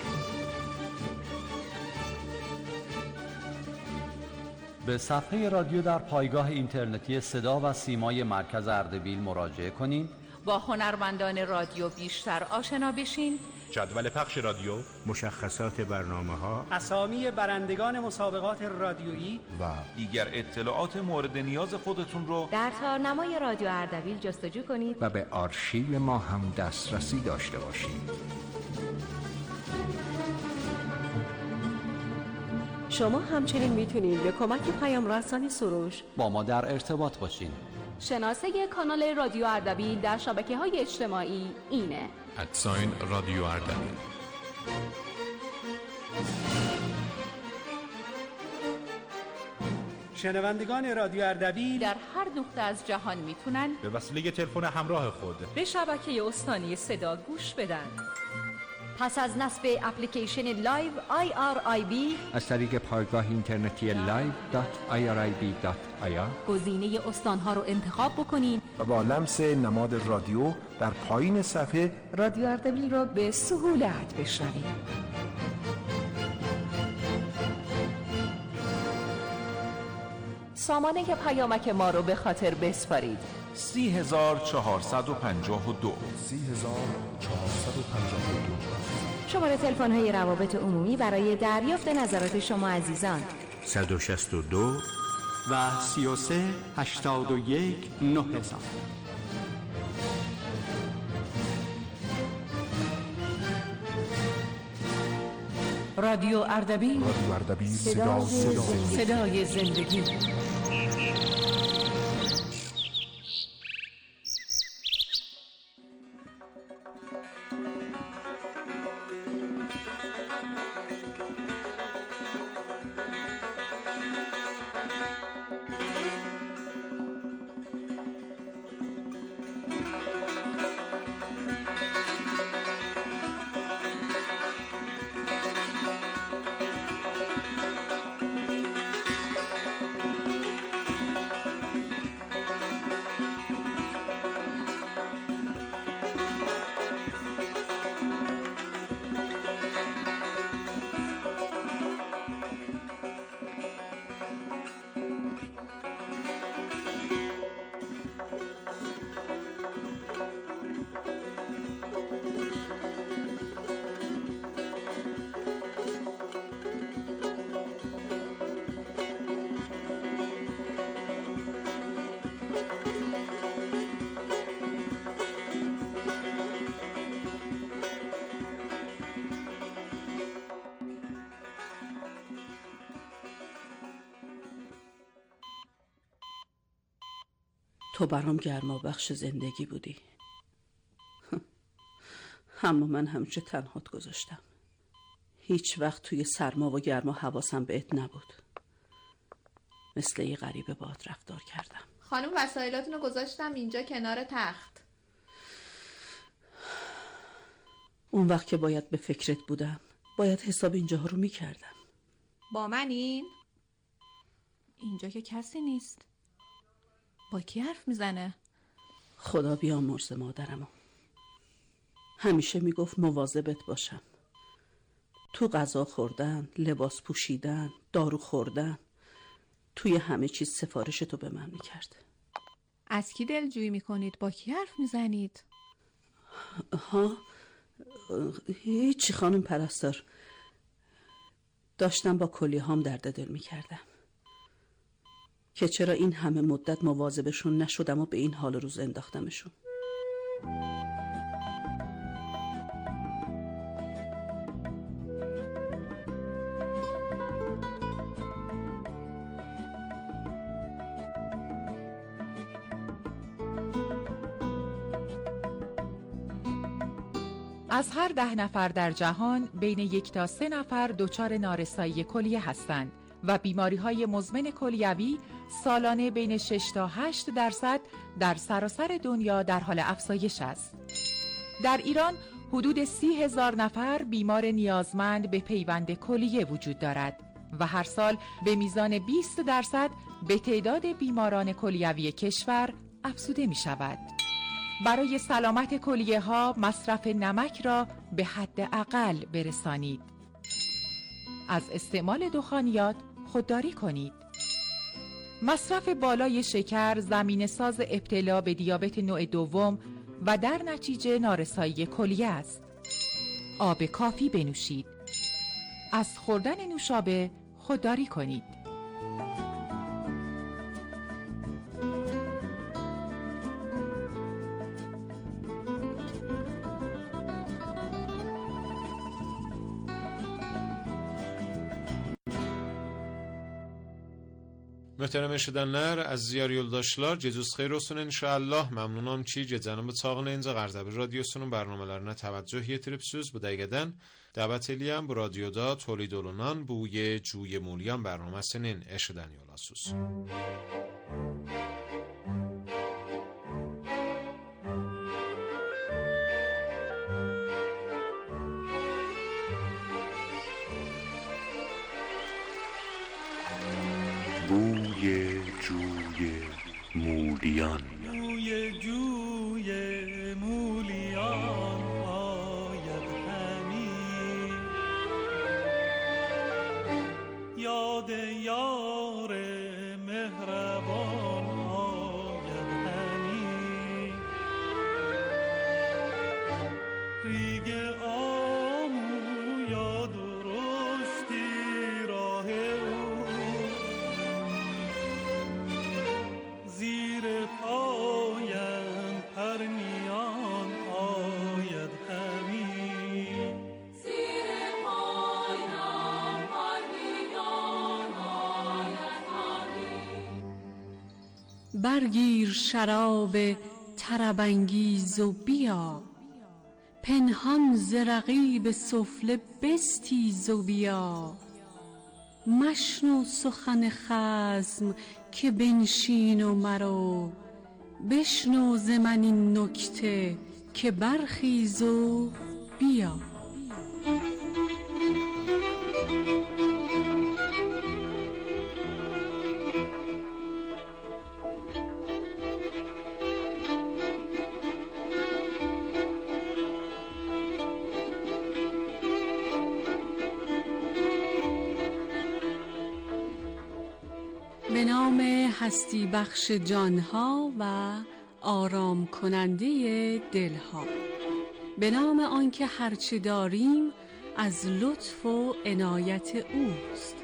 به صفحه رادیو در پایگاه اینترنتی صدا و سیمای مرکز اردبیل مراجعه کنین. با هنرمندان رادیو بیشتر آشنا بشین. جدول پخش رادیو، مشخصات برنامه‌ها، اسامی برندگان مسابقات رادیویی و دیگر اطلاعات مورد نیاز خودتون رو در تارنمای رادیو اردبیل جستجو کنید و به آرشیو ما هم دسترسی داشته باشید. شما همچنین میتونید به کمک پیام رسانی سروش با ما در ارتباط باشین. شناسه کانال رادیو اردبیل در شبکه‌های اجتماعی اینه: رادیو اردبیل. شنوندگان رادیو اردبیل در هر نقطه از جهان میتونن به وسیله تلفن همراه خود به شبکه استانی صدا گوش بدن. پس از نصب اپلیکیشن لایو IRIB از طریق پایگاه اینترنتی live.irib.ir گزینه استانها رو انتخاب بکنین و با لمس نماد رادیو در پایین صفحه رادیو اردبیل رو به سهولت بشنوید. سامانه پیامک ما رو به خاطر بسپارید: 30452. شماره تلفن های روابط عمومی برای دریافت نظرات شما عزیزان: 162 و 33 81 9000. رادیو اردبیل، صدای زندگی. تو برام گرما بخش زندگی بودی. اما من همیشه تنهات گذاشتم. هیچ وقت توی سرما و گرما حواسم بهت نبود. مثل یه غریبه باهات رفتار کردم. خانم وسایلاتون رو گذاشتم اینجا کنار تخت. اون وقت که باید به فکرت بودم باید حساب اینجاها رو میکردم. با منین؟ اینجا که کسی نیست. با کی حرف میزنه؟ خدا بیامرز مادرمو. همیشه میگفت مواظبت باشم. تو غذا خوردن، لباس پوشیدن، دارو خوردن، توی همه چیز سفارش تو به من میکرد. از کی دلجویی میکنید؟ با کی حرف میزنید؟ ها، هیچی خانم پرستار. داشتم با کلیهام درد دل میکردم که چرا این همه مدت مواظبشون نشدم و به این حال روز انداختمشون. از هر 10 نفر در جهان بین 1 تا 3 نفر دچار نارسایی کلیه هستند و بیماری‌های مزمن کلیوی سالانه بین 6 تا 8% در سراسر دنیا در حال افزایش است. در ایران حدود 30,000 نفر بیمار نیازمند به پیوند کلیه وجود دارد و هر سال به میزان 20% به تعداد بیماران کلیوی کشور افزوده می شود. برای سلامت کلیه ها مصرف نمک را به حد اقل برسانید. از استعمال دخانیات خودداری کنید. مصرف بالای شکر زمینه ساز ابتلا به دیابت نوع دوم و در نتیجه نارسایی کلیه است. آب کافی بنوشید. از خوردن نوشابه خودداری کنید. Möhtərəm eşidənlər, əziz yoldaşlar, gecəniz xeyir olsun inşallah. Məmnunam ki, gecənin bu çağınca Qərdəbil radiosunun bərnamələrinə təvəccüh yetiribsiniz. Bu dəqiqədən dəvət eləyəm bu radioda tolid olunan Buye Cuye Mulyan bərnaməsinin eşidən olasınız. بوی جوی مولیان، بوی جوی مولیان آید همی، یاد یار مهربان آید همی، ریگ آمو یا درشتی راه او، زیر پایم پرنیان آید همی، زیر پایم پرنیان آید همی. برگیر شراب طرب‌انگیز و بیا، پنهان ز رقیب سفله بستیز و بیا، مشنو سخن خصم که بنشین و مرو، بشنو ز من این نکته که برخیز و بیا. به نام هستی بخش جانها و آرام کننده دلها، به نام آنکه هرچه داریم از لطف و عنایت اوست.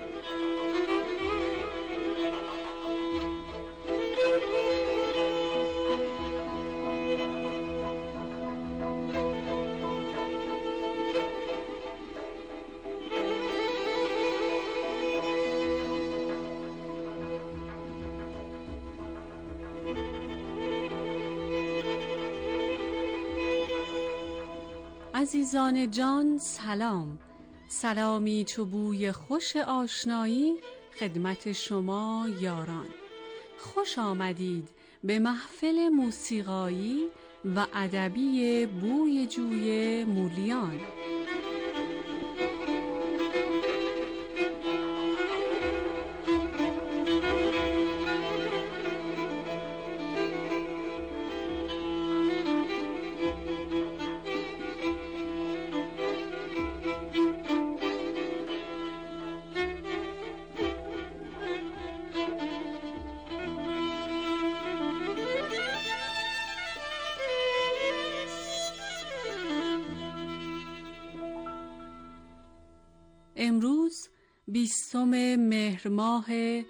عزیزان جان سلام، سلامی چو بوی خوش آشنایی خدمت شما یاران. خوش آمدید به محفل موسیقایی و ادبی بوی جوی مولیان. امروز 20 مهر ماه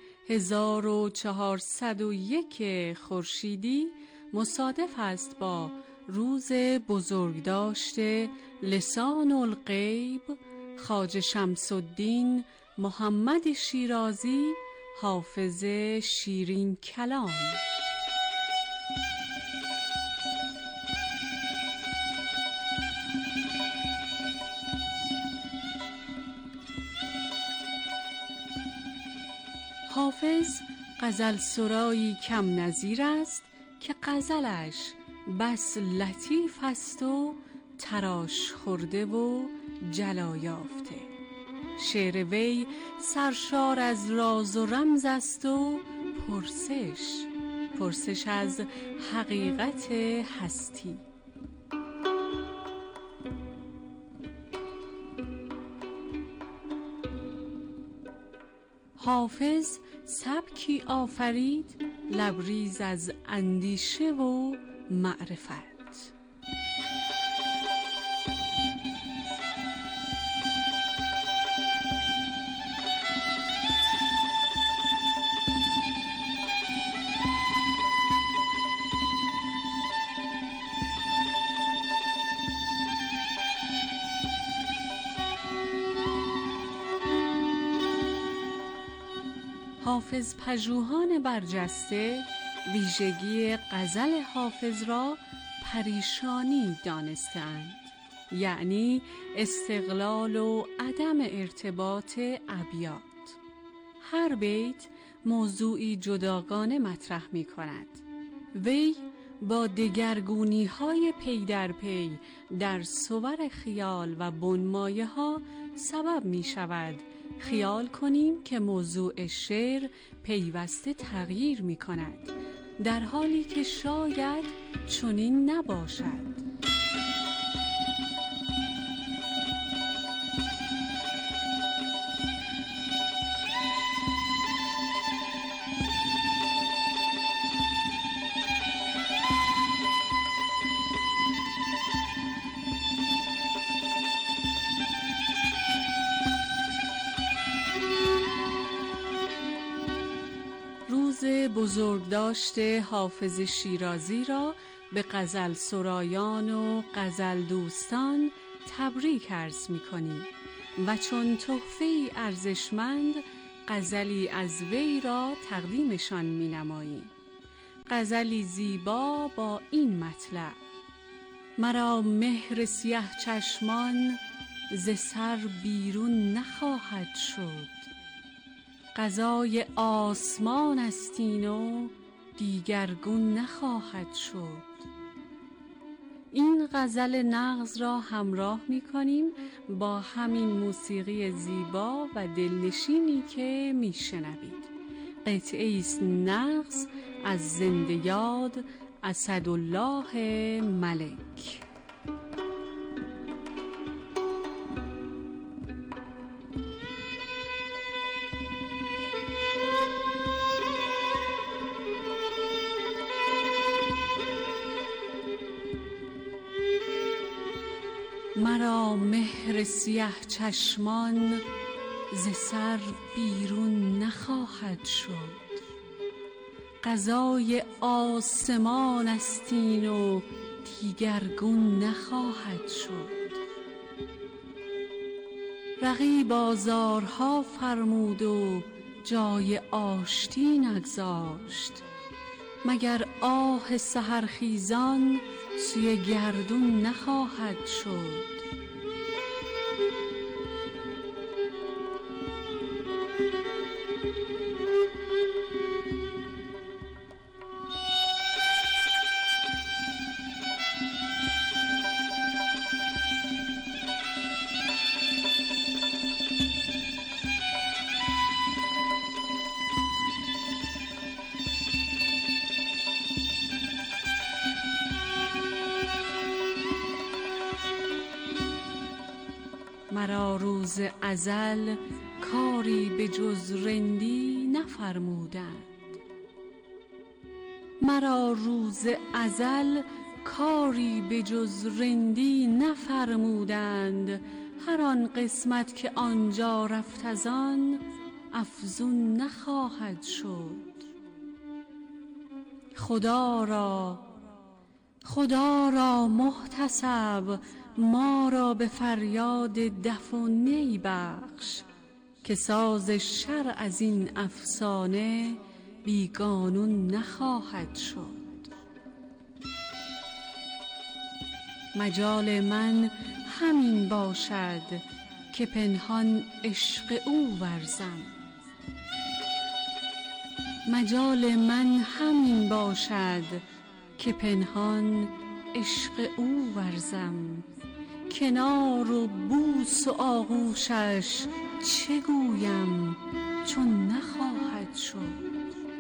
1401 خورشیدی مصادف است با روز بزرگداشت لسان الغیب خواجه شمس الدین محمد شیرازی حافظ شیرین کلام. حافظ غزل سرایی کم نظیر است که غزلش بس لطیف است و تراش خورده و جلا یافته. شعر وی سرشار از راز و رمز است و پرسش از حقیقت هستی. حافظ سبکی آفرید لبریز از اندیشه و معرفت. حافظ پژوهان برجسته ویژگی غزل حافظ را پریشانی دانستند، یعنی استقلال و عدم ارتباط ابیات. هر بیت موضوعی جداگانه مطرح می کند. وی با دگرگونی های پی در پی در صور خیال و بنمایه ها سبب می شود خیال کنیم که موضوع شعر پیوسته تغییر می کند، در حالی که شاید چنین نباشد. بزرگداشت حافظ شیرازی را به غزل سرایان و غزل دوستان تبریک عرض می کنیم و چون تحفه‌ای ارزشمند غزلی از وی را تقدیمشان می نماییم. غزلی زیبا با این مطلب: مرا مهر سیه چشمان ز سر بیرون نخواهد شد، قضای آسمان است این و دیگرگون نخواهد شد. این غزل نغز را همراه می کنیم با همین موسیقی زیبا و دلنشینی که می شنوید. قطعه است نغز از زنده یاد اسدالله ملک. مرا مهر سیه چشمان ز سر بیرون نخواهد شد، قضای آسمان است این و دیگرگون نخواهد شد. رقیب آزارها فرمود و جای آشتی نگذاشت، مگر آه سحرخیزان سوی گردون نخواهد شد. مرا روز ازل کاری به جز رندی نفرمودند. مرا روز ازل کاری به جز رندی نفرمودند. هر آن قسمت که آنجا رفت از آن افزون نخواهد شد. خدا را محتسب ما را به فریاد دف و نی بخش، که ساز شر از این افسانه بیگانون نخواهد شد. مجال من همین باشد که پنهان عشق او ورزم. مجال من همین باشد که پنهان عشق او ورزم. کنار و بوس و آغوشش چه گویم چون نخواهد شد.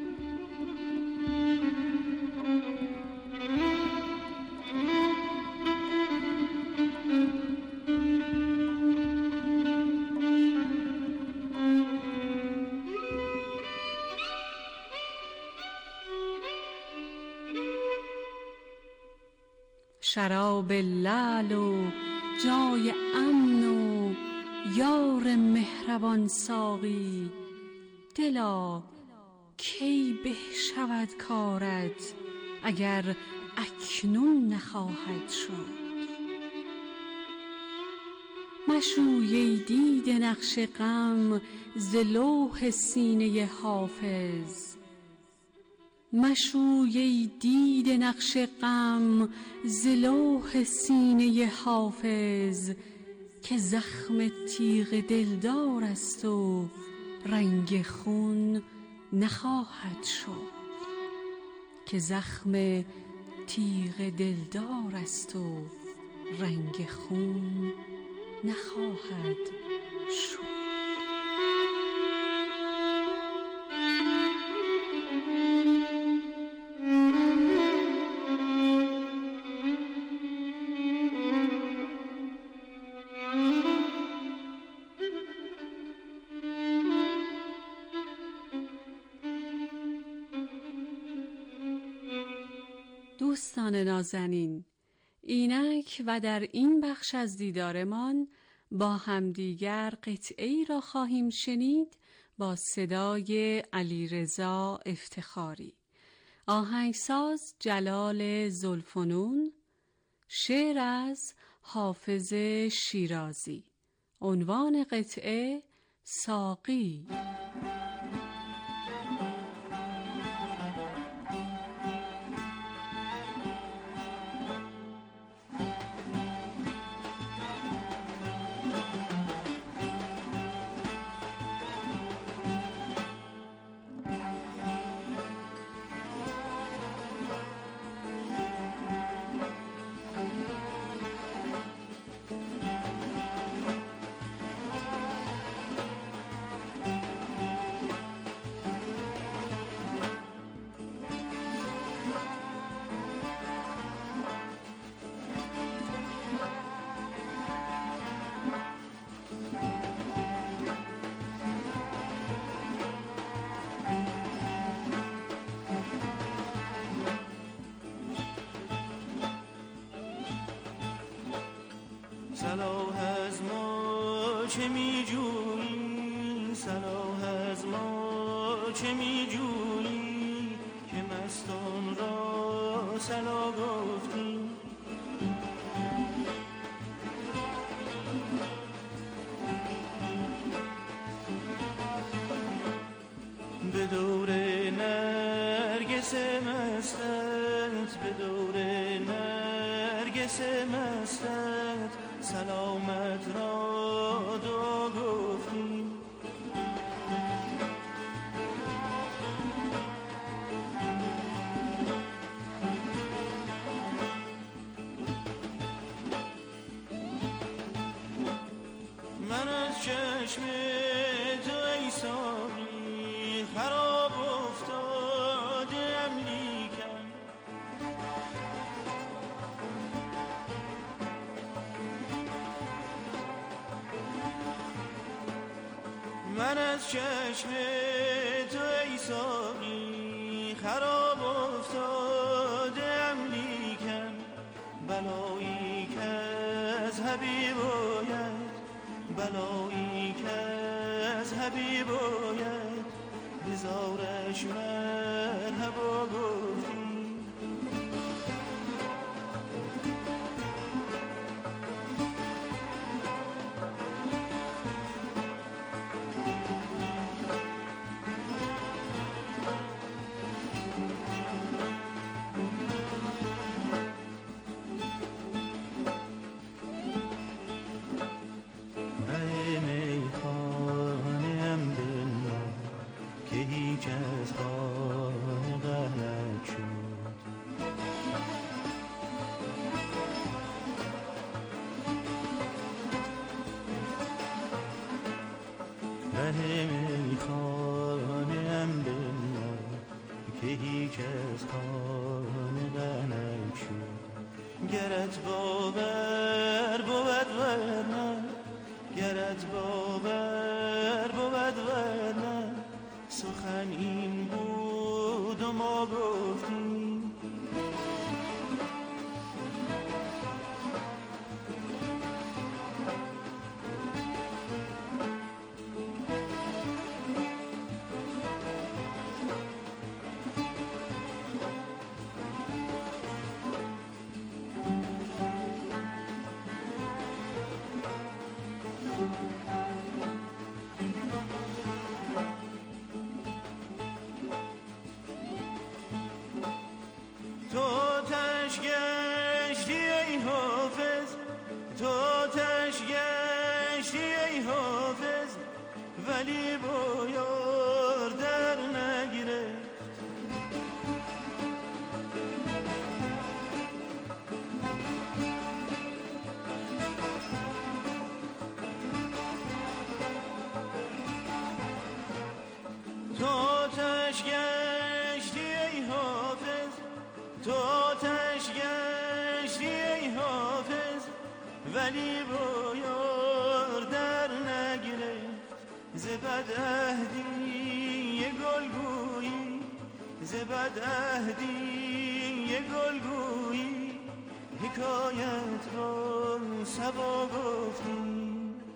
شراب لعل و جای امن و یار مهربان ساقی، دلا کی به شود کارت اگر اکنون نخواهد شد. مشوی دید نقش غم ز لوح سینه حافظ. مشوی دید نقش غم ز لوح سینه حافظ، که زخم تیغ دلدار است و رنگ خون نخواهد شد. که زخم تیغ دلدار است و رنگ خون نخواهد شد. دوستان نازنین، اینک و در این بخش از دیدارمان با همدیگر قطعه‌ای را خواهیم شنید با صدای علیرضا افتخاری، آهنگساز جلال زلفنون، شعر از حافظ شیرازی. عنوان قطعه ساقی. صلاح از ما چه می جویی، صلاح از ما چه می جویی، که مستان را صلا گفتی. به دور نرگس مستت، به دور نرگس مستت، سلامت را دعا گفتی. من از چشم تو ای ساقی خراب افتادم، لیکن من از چشم تو ای ساقی خراب افتادم، لیکن بلایی که از حبیب آید، بلایی که از حبیب آید، هزارش مرحبا گفتی. گرت باور بود ورنه، گرت باور بود ورنه، سخن این بود و ما گفتیم. ولی با یار در نگیره، تو آتش گشتی ای حافظ، تو آتش گشتی ای حافظ، ولی با یار در نگیره. زبد اهدی گلگویی، زبد اهدی گلگویی، حکایت را سبا گفتی.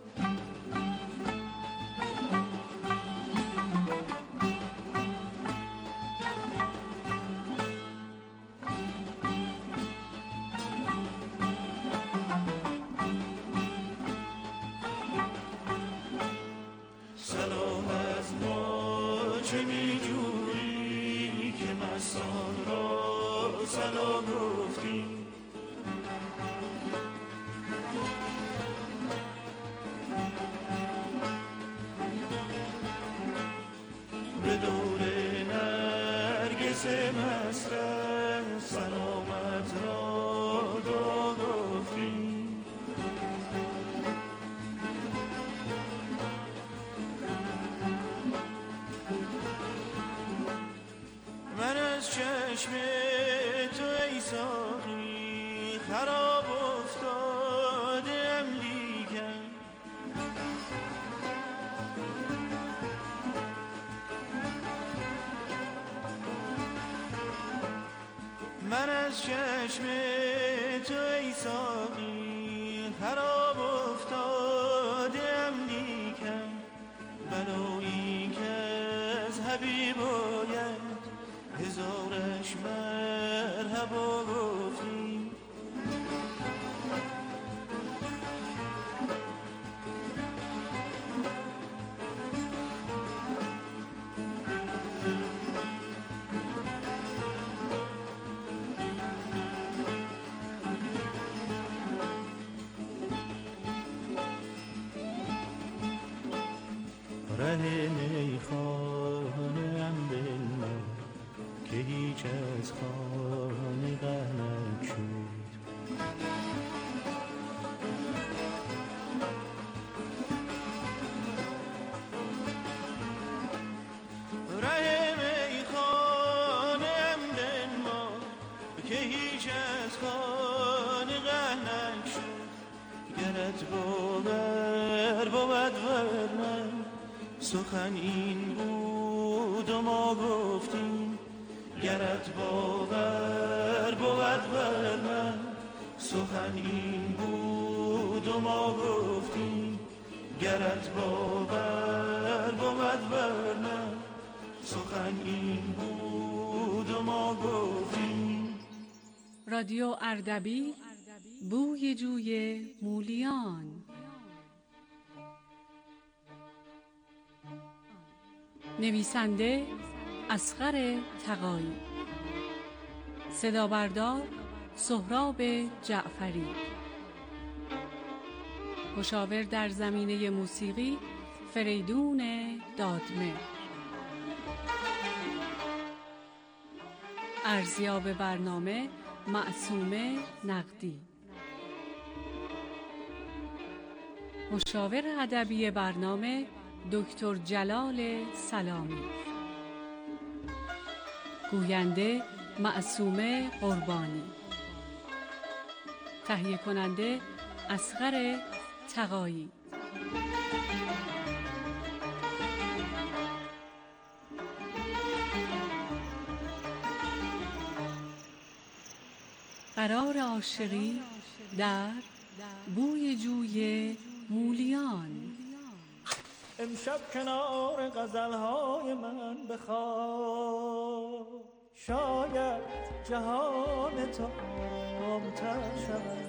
سلام از ما چه می جویی که مستان را سلام گفتی. به دور نرگس مستم سلامت را دعا گفتی. من از چشم تو ای ساقی خراب افتادم، لیکن من از چشم تو ای ساقی خراب افتادم، لیکن بلایی که از حبیب آید، هزارش مرحبا گفتی. ره میخانه‌ام بنما که هیچ از خانقه نگشود. ره میخانه‌ام بنما که هیچ از خانقه نگشود. گرت باور بود ورنه سخن این بود و ما گفتیم گرت باور بود بر من. سخن این بود و ما گفتیم گرت باور بود بر من. سخن این بود و ما گفتیم. رادیو اردبیل، بوی جوی مولیان. نویسنده اصغر تقایی، صدا بردار سهراب جعفری، مشاور در زمینه موسیقی فریدون دادمه، ارزیاب برنامه معصومه نقدی، مشاور ادبی برنامه دکتر جلال سلامی، گوینده معصومه قربانی، تهیه کننده اصغر تقایی. قرار عاشقی در بوی جوی مولیان. امشب کنار غزلهای من بخواب، شاید جهان تو آرام‌تر شود.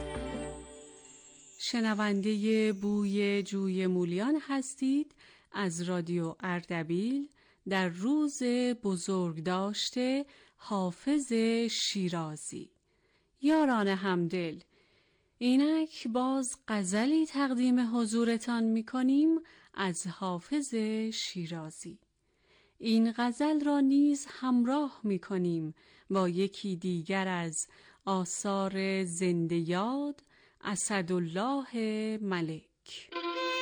شنونده بوی جوی مولیان هستید از رادیو اردبیل در روز بزرگداشت حافظ شیرازی. یاران همدل، اینک باز غزلی تقدیم حضورتان می‌کنیم از حافظ شیرازی. این غزل را نیز همراه می‌کنیم با یکی دیگر از آثار زنده یاد اسدالله ملک.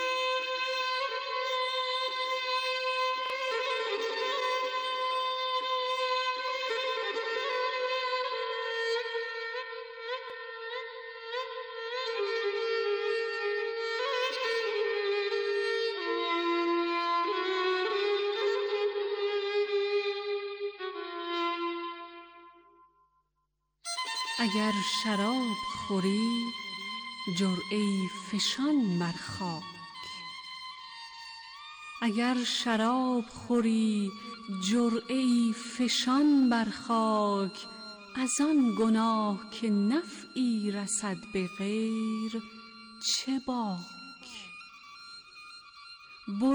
اگر شراب خوری جرعه‌ای فشان بر خاک. اگر شراب خوری جرعه‌ای فشان بر خاک، از آن گناه که نفعی رسد به غیر چه باک.